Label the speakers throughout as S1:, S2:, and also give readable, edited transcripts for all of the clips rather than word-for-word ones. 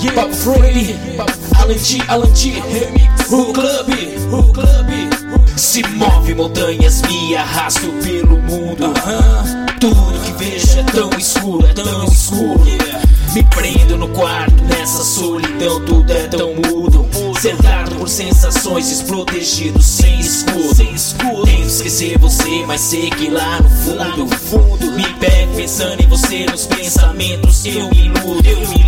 S1: Papo Freddy, Alan G, o clube. Se move montanhas, me arrasto pelo mundo. Tudo que vejo é tão escuro, Me prendo no quarto, nessa solidão tudo é tão mudo. Cercado por sensações, desprotegido, sem escudo. Tento esquecer você, mas sei que lá no fundo me pego pensando em você, nos pensamentos eu me iludo.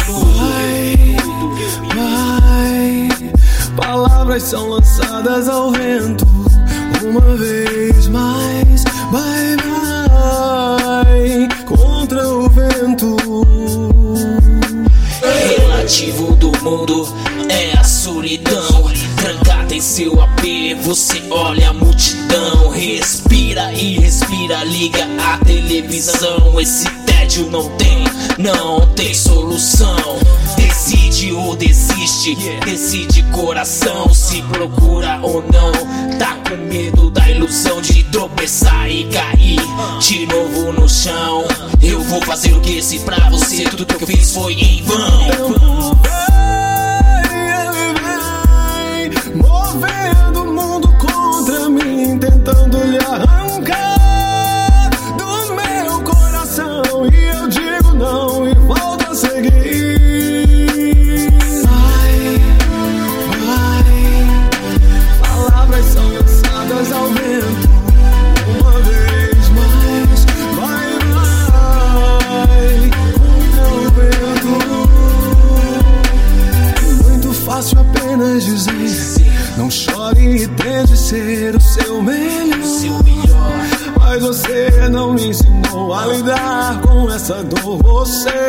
S2: Vai, palavras são lançadas ao vento. Uma vez mais, vai contra o vento.
S1: Relativo do mundo é a solidão. Trancada em seu AP, você olha a multidão. Respira e respira, liga a televisão. Esse tédio não tem solução. Decide ou desiste, decide coração. Se procura ou não, tá com medo da ilusão de tropeçar e cair de novo no chão. Eu vou fazer o que se pra você tudo que eu fiz foi em vão.
S2: Movendo o mundo contra mim, tentando lhe arrancar do meu coração. E eu digo não e volto a seguir. Palavras são lançadas ao vento. Uma vez mais, vai contra o vento. É muito fácil apenas dizer: não chore e tente ser o seu melhor. Mas você não me ensinou a lidar com essa dor. Você